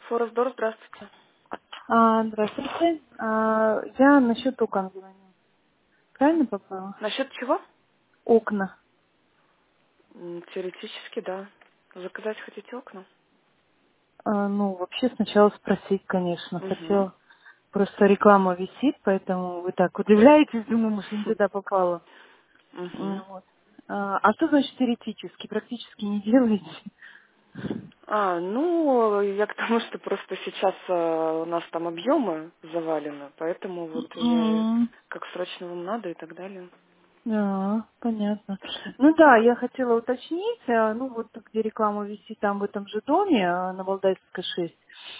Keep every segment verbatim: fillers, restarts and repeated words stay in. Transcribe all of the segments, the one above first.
Форестдор, здравствуйте. А, здравствуйте. А, я насчет окон звоню. Правильно попала? Насчет чего? Окна. М, Теоретически, да. Заказать хотите окна? А, ну, вообще сначала спросить, конечно. Угу. Хотела. Просто реклама висит, поэтому вы так удивляетесь, думаю, может, не туда попала. Угу. Ну, вот. А, а что значит теоретически? Практически не делаете? А, ну, я к тому, что просто сейчас э, у нас там объемы завалены, поэтому вот я М, как срочно вам надо и так далее. Да, понятно. Ну да, я хотела уточнить, а, ну вот где реклама висит, там в этом же доме, а, на Валдайской шесть,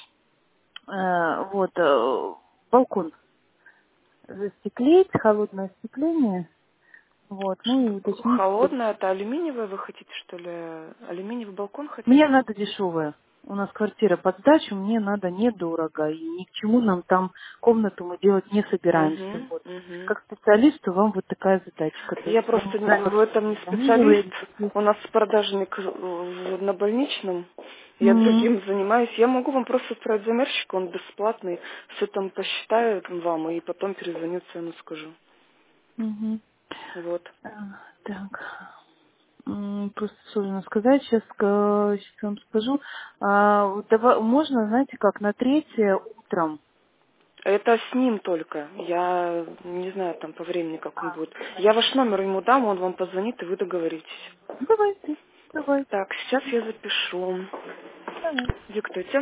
э, вот, э, балкон застеклить, холодное остекление. Вот, ну и Ш- уточнить. Холодное, это алюминиевое вы хотите, что ли? Алюминиевый балкон Мне хотите? надо дешевое. У нас квартира под сдачу, мне надо недорого. И ни к чему нам там комнату мы делать не собираемся. Угу, Вот. угу. Как специалисту вам вот такая задачка. То Я есть я просто не знаю, в как этом не звонила специалист. или какие. У нас продажник в- на больничном. Я М, другим занимаюсь. Я могу вам просто отправить замерщик, он бесплатный. Все там посчитаю вам и потом перезвоню, цену скажу. мгм. Вот. А, Так. М, Просто сложно сказать. Сейчас, сейчас вам скажу. А, вот дава- можно, знаете, как на третье утром. Это с ним только. Я не знаю там по времени, как он А, будет. Я ваш номер ему дам, он вам позвонит, и вы договоритесь. давайте, давайте, Так, сейчас я запишу. давайте. Диктуйте.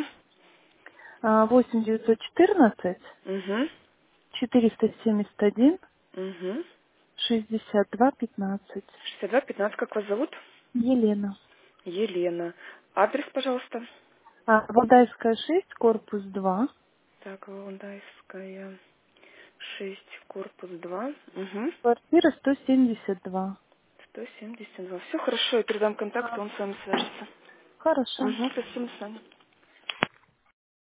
А, восемь девятьсот четырнадцать Угу. четыреста семьдесят один Угу. шестьдесят два пятнадцать. шестьдесят два пятнадцать, как вас зовут? Елена. Елена. Адрес, пожалуйста. А, Валдайская шесть, корпус два, Так, Валдайская, шесть, корпус два. Угу. квартира сто семьдесят два. сто семьдесят два. Все хорошо, я передам контакт, А, он с вами свяжется. хорошо. Угу, спасибо, до свидания.